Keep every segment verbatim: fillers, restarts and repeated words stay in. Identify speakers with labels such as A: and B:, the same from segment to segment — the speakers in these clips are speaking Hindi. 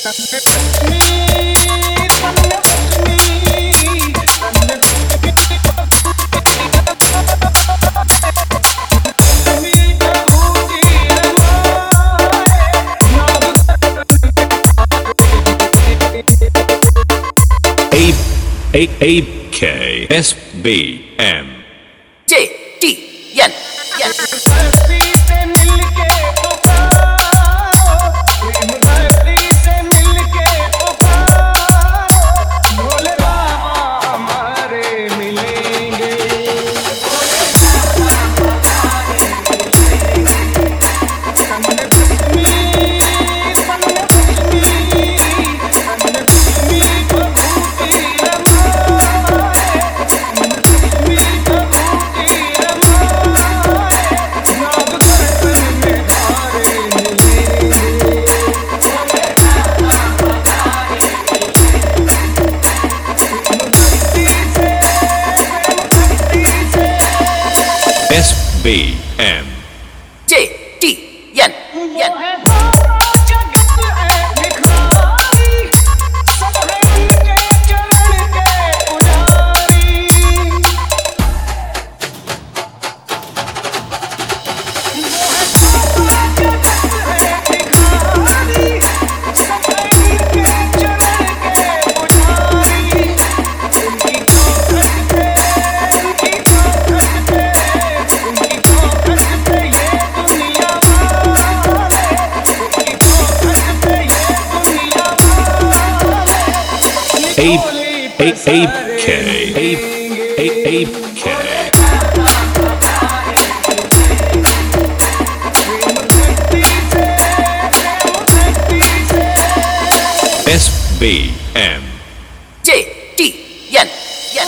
A: A K S B M
B: J T N
A: S B M
B: J T N
A: A A A K A A A K S B M
B: J T N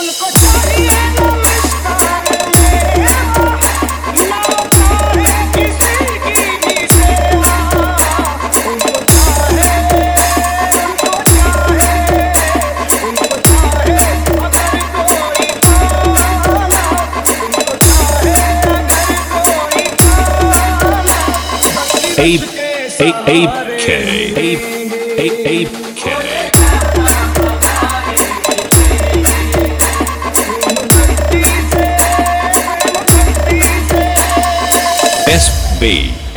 A: A A A K A A A K S B